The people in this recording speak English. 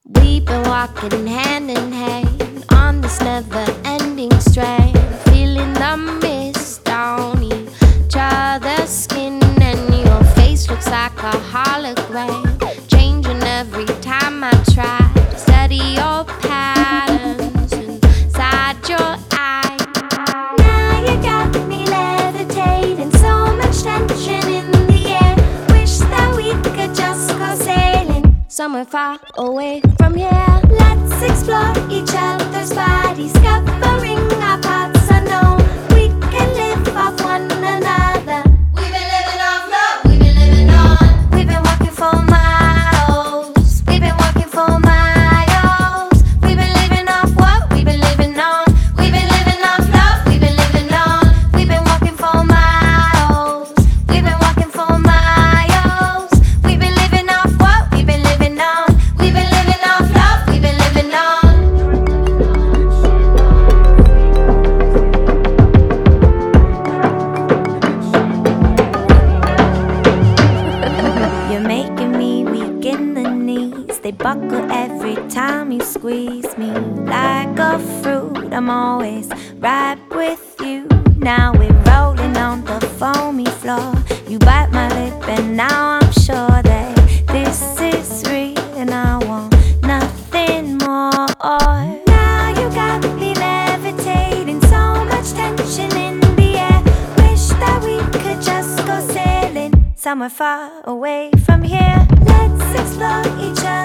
We've been walking hand in hand on this never-ending strain, feeling the mist on each other's skin, and your face looks like a hologram, changing every time I try to study your patterns inside your eyes. Now you got me levitating, so much tension in the air. Wish that we could just go sailing somewhere far away from here. Let's explore each other's bodies, covering our paths unknown. We can live off one another. We've been living off love, we've been living on. We've been walking for miles, we've been walking for miles. We've been living off what we've been living on. We've been living off love, we've been living on. We've been walking for miles, we've been walking for miles. We've been living off what we've been living on. We've been living off love, we've been living on. You're making me weak in the knees. They buckle every time you squeeze me. Like a fruit, I'm always right with you. Now we're rolling on the foamy floor. You bite my lip and now I'm sure that this is real, and I want nothing more. Now you got me levitating, so much tension in the air. Wish that we could just go sailing somewhere far away from here. Let's explore each other.